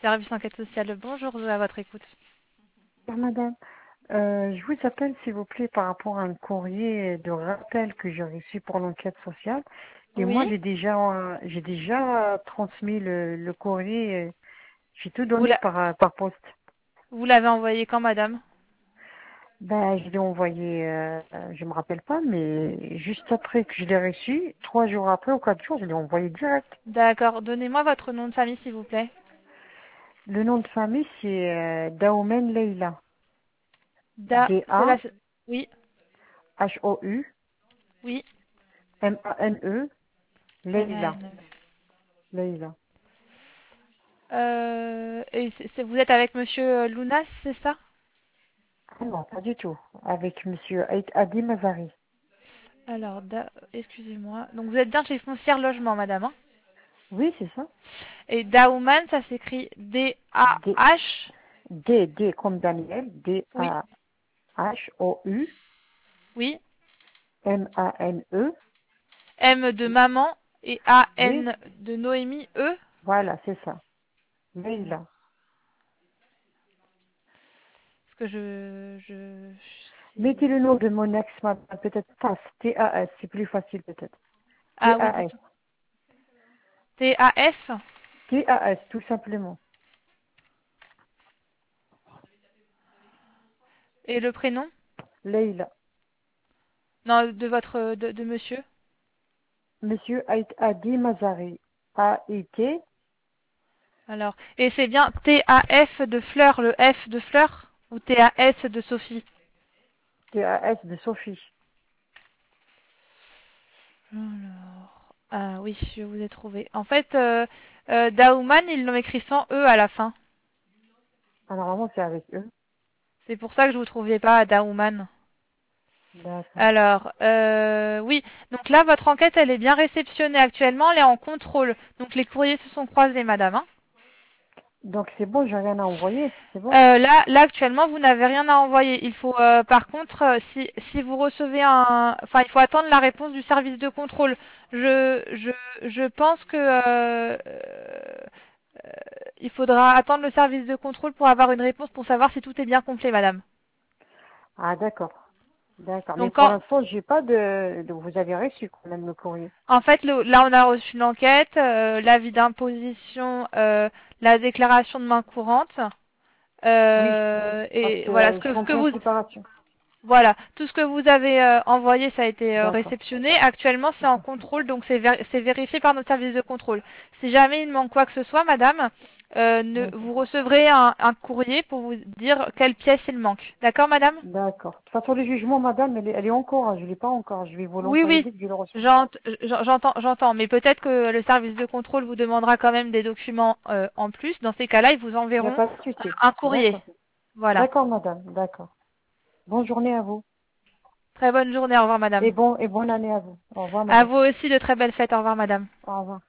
service enquête sociale. Bonjour, à votre écoute. Bonjour, madame, je vous appelle s'il vous plaît par rapport à un courrier de rappel que j'ai reçu pour l'enquête sociale. Et moi Oui, j'ai déjà transmis le courrier, j'ai tout vous donné la- par poste. vous l'avez envoyé quand, madame? Ben je l'ai envoyé, je me rappelle pas, mais juste après que je l'ai reçu, 3 jours après ou 4 jours, je l'ai envoyé direct. D'accord. Donnez-moi votre nom de famille, s'il vous plaît. Le nom de famille c'est Daoumen Leila, C'est la... D-A-H-O-U-M-A-N-E, Oui, oui. Leila, M-A-N. Leila. Et vous êtes avec monsieur Lounas, c'est ça? Ah non, pas du tout. Avec monsieur Adi Mazari. Alors, excusez-moi. Donc, vous êtes bien chez Foncière Logement, madame, hein? Oui, c'est ça. Et Daouman, ça s'écrit D, D-A-H. D comme Daniel, Oui, D-A-H-O-U-M-A-N-E. oui. M de maman et Oui, A-N de Noémie, E. voilà, c'est ça. Alors, Leila. parce que je Mettez c'est- le nom de mon ex, peut-être TAS, T-A-S, c'est plus facile peut-être. Ah oui, T-A-S, dites. T-A-S. T-A-S, tout simplement. Et le prénom? Leila. Non, de votre, de monsieur. Monsieur Adi Mazari. A-I-T, Alors, et c'est bien T-A-F de fleur, le F de fleur, ou T-A-S de Sophie? T-A-S de Sophie. Alors, ah oui, je vous ai trouvé. En fait, Daouman, ils l'ont écrit sans E à la fin. Ah, normalement, c'est avec eux. C'est pour ça que je vous trouvais pas à Daouman. D'accord. Alors, oui. Donc là, votre enquête, elle est bien réceptionnée actuellement. Elle est en contrôle. Donc les courriers se sont croisés, madame, hein. Donc c'est bon, j'ai rien à envoyer, c'est bon. Là, actuellement, vous n'avez rien à envoyer. Il faut, par contre, si vous recevez enfin, il faut attendre la réponse du service de contrôle. Je, je, je pense que il faudra attendre le service de contrôle pour avoir une réponse pour savoir si tout est bien complet, madame. Ah, d'accord. D'accord. Mais Donc, pour l'instant, j'ai pas vous avez reçu quand même le courrier. en fait, là, on a reçu l'enquête, l'avis d'imposition, la déclaration de main courante, Oui, oui. Parce et que voilà, je suis en pleine préparation. voilà, tout ce que vous avez envoyé, ça a été D'accord. réceptionné. Actuellement, c'est en contrôle, donc c'est vérifié par notre service de contrôle. Si jamais il manque quoi que ce soit, madame, D'accord. vous recevrez un courrier pour vous dire quelle pièce il manque. D'accord, madame? D'accord. De toute façon, le jugement, madame, elle est encore, hein, je l'ai pas encore. Je vais vous Oui, l'envoyer oui, dès que je le reçois. j'entends. Mais peut-être que le service de contrôle vous demandera quand même des documents en plus. Dans ces cas-là, ils vous Il n'y a enverront pas de souci. un courrier. D'accord. Voilà. D'accord, madame. D'accord. Bonne journée à vous. Très bonne journée. Au revoir, madame. Et bonne année à vous. Au revoir, À madame. vous aussi de très belles fêtes. Au revoir, madame. Au revoir.